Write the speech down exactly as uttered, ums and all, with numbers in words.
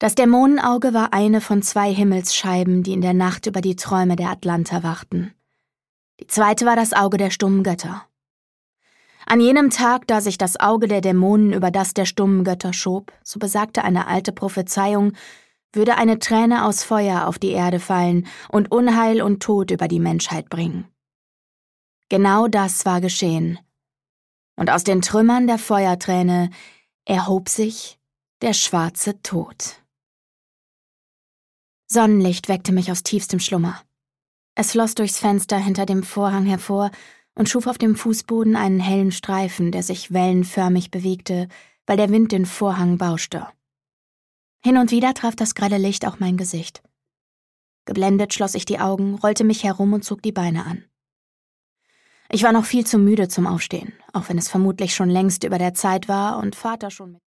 Das Dämonenauge war eine von zwei Himmelsscheiben, die in der Nacht über die Träume der Atlanter wachten. Die zweite war das Auge der stummen Götter. An jenem Tag, da sich das Auge der Dämonen über das der stummen Götter schob, so besagte eine alte Prophezeiung, würde eine Träne aus Feuer auf die Erde fallen und Unheil und Tod über die Menschheit bringen. Genau das war geschehen. Und aus den Trümmern der Feuerträne erhob sich der schwarze Tod. Sonnenlicht weckte mich aus tiefstem Schlummer. Es floss durchs Fenster hinter dem Vorhang hervor und schuf auf dem Fußboden einen hellen Streifen, der sich wellenförmig bewegte, weil der Wind den Vorhang bauschte. Hin und wieder traf das grelle Licht auch mein Gesicht. Geblendet schloss ich die Augen, rollte mich herum und zog die Beine an. Ich war noch viel zu müde zum Aufstehen, auch wenn es vermutlich schon längst über der Zeit war und Vater schon mit